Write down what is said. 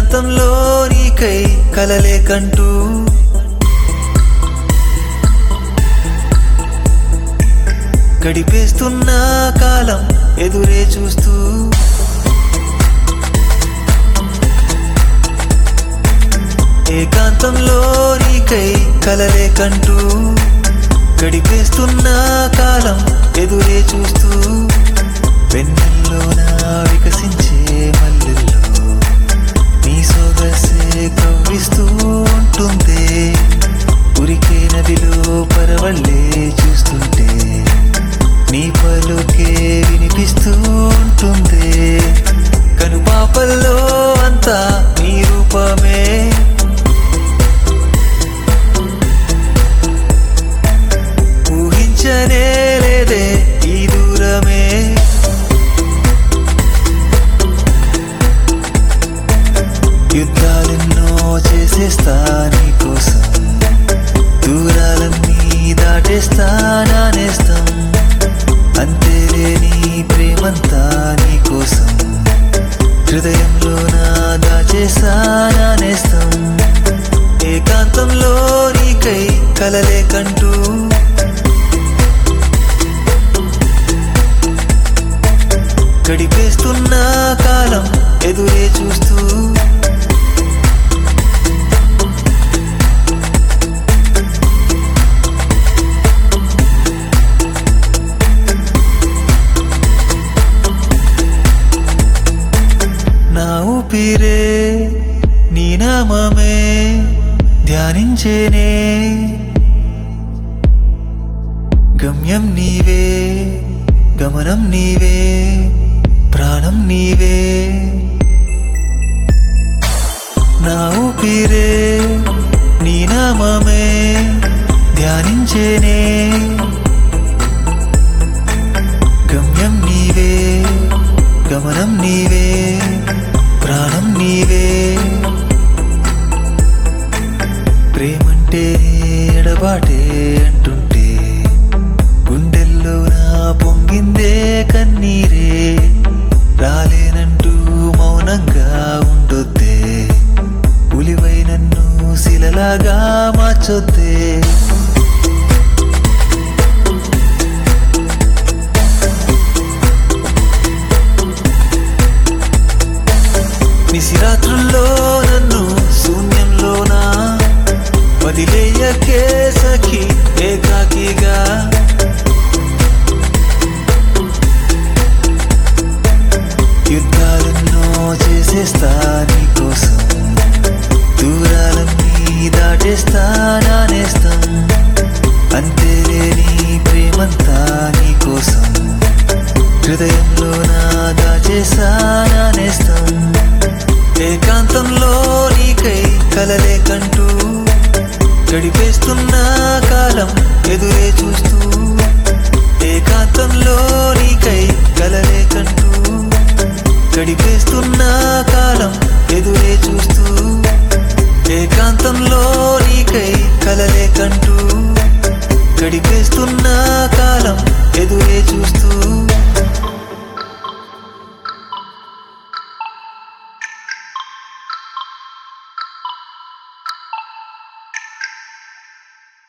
ఏకాంతంలో నీకై కలలే కంటూ గడిపేస్తున్న కాలం ఎదురే చూస్తూ ఏకాంతంలో నీకై కలలే కంటూ గడిపేస్తున్న కాలం ఎదురే చూస్తూ వెన్నెల్లోన వికసించే మల్లెల్లో నీ సొగసే కవ్విస్తూ ఉంటుందే ఉరికే నదిలో పరవళ్ళే చూస్తుంటే నీ పలుకే వినిపిస్తూ ఉంటుందే కనుపాపల్లో అంతా నీ రూపమే ఊహించనే లేదే ఈ దూరమే యుద్ధాలెన్నో చేసేస్తా నీ కోసం దూరాలన్నీ దాటేస్తా నానేస్తాం అంతేలే నీ ప్రేమంతా నీ కోసం హృదయంలో నా దాచేసా నానేస్తాం ఏకాంతంలో నీకై కలలే కంటూ గడిపేస్తున్న కాలం ఎదురే చూస్తూ నా ఊపిరే నీ నామమే ధ్యానించేనే గమ్యం నీవే గమనం నీవే ప్రాణం నీవే నా ఊపిరే నీ నామమే ధ్యానించేనే గమ్యం నీవే గమనం నీవే ప్రాణం నీవే ప్రేమంటే ఎడబాటే అంటుంటే గుండెల్లో నా పొంగిందే కన్నీరే రాలేనంటూ మౌనంగా ఉండొద్దే ఉలివై నన్ను శిలలాగా మార్చొద్దే నిశిరాత్రుల్లో నన్ను శూన్యంలోనా వదిలేయకే సఖి ఏకాకిగా యుద్ధాలెన్నో చేసేస్తా నీ కోసం దూరాలన్నీ దాటేస్తా నానేస్తాం అంతేలే నీ ప్రేమంతా నీ కోసం హృదయంలో నా దాచేసా నానేస్తాం ఏకాంతంలో నీకై కలలే కంటూ గడిపేస్తున్న కాలం ఎదురే చూస్తూ ఏకాంతంలో నీకై కలలే కంటూ గడిపేస్తున్న కాలం ఎదురే చూస్తూ ఏకాంతంలో నీకై కలలే కంటూ గడిపే